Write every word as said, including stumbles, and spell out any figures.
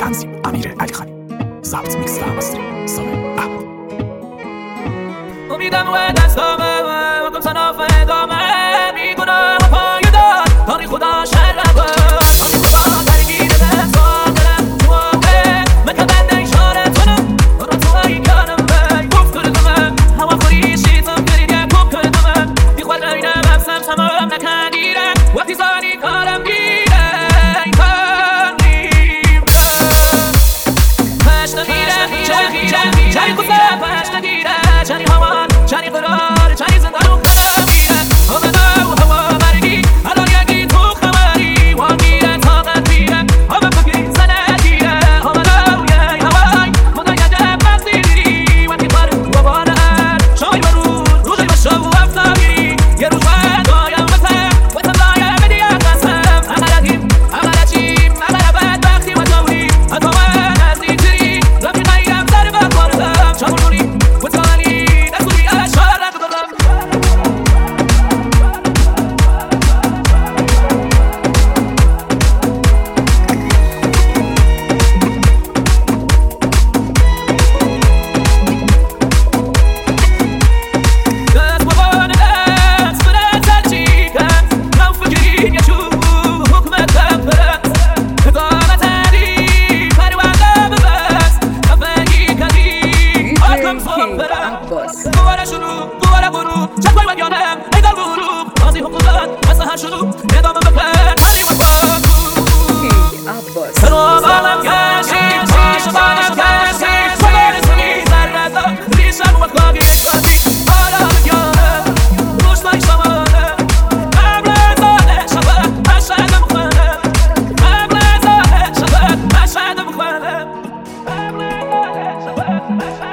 تنظیم امیر علی خانی، ضبط میکس و مستری سامر احمد. امیدم و دستامه و کم سناف ادامه میکنم و پایدار تانی خدا شرقه تانی خدا درگیر دستان دلم جوابه مکه بنده اشاره تونم برو تو های کنم بی گفت کردمه هوا خوری شیطم کرید یک کم کردمه بیخوال رینم همسم سمام نکندیره وقتی زانی کارم گیره تنیم پشت نگیره چنی چنی چنی خوزه پشت نگیره چنی هوا چنی قرار چنی زندان و خمیره همه دو هوا مرگی الان یکی تو خمری وان میره طاقت میره همه فکری زنه گیره همه دو یه هوای خدا یده پذیری وقتی بار و بارن شای و روز روزی و شو و افتاگیری یه روز و دایم وطن وطن دایم بدیم قسم اغلقیم اغلقیم اغلق بدبختی و دوری حتی من از دیتری رفیقایم در بخوردم چمونونی و تانی دستوری اشار ندادم دست بابان دست بره ترچی کن نو فکرین یا چوب حکمت بپرست ادامت علی پرونده ببست نفهی کدی آکم صبح برم دوباره شروع دوباره غروب چشمای من یانم ایدار غروب بازی حقوقت مثل هر شروع ادامه بکن تنی و پاکو سرم آلم کشید عاشقانم کشید سوار سمی زرزم ریشم و خواهی خواهی آرام یانم روشتای شمانم قبل زاده شبه مشهد مخانم قبل زاده شبه مشهد مخانم قبل زاده شبه مشهد